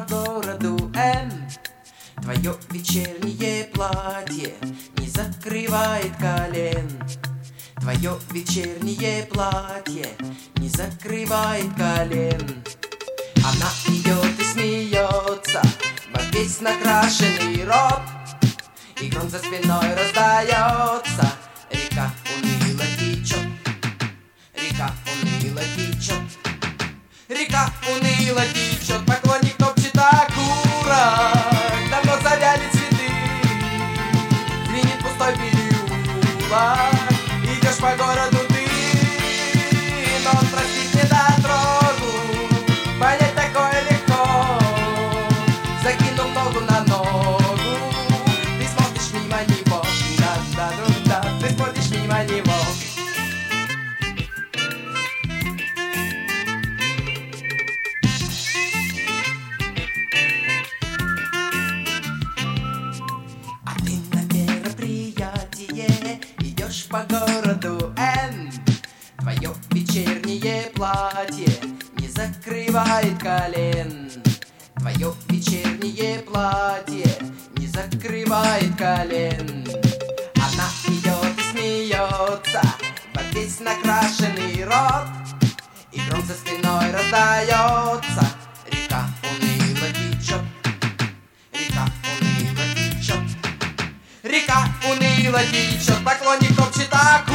по городу Н. Твое вечернее платье не закрывает колен. Твое вечернее платье не закрывает колен. Она идет и смеется во весь накрашенный рот, и гром за спиной раздается. Река уныло течет, река уныло течет, река уныло течет. Поклонник топчет окурок, давно завяли цветы, звенит пустой переулок. Идешь по городу ты, но он простит недотрогу. Понять такое легко, закинув ногу на ногу. Ты смотришь мимо него, да-да-да-да, ты смотришь мимо него. А ты на мероприятие идешь по городу Н. Твое вечернее платье не закрывает колен. Твое вечернее платье не закрывает колен. Она идет и смеется во весь накрашенный рот, и гром за спиной раздается. Река уныло течет, река уныло течет, река уныло течет. Поклонник топчет окурок,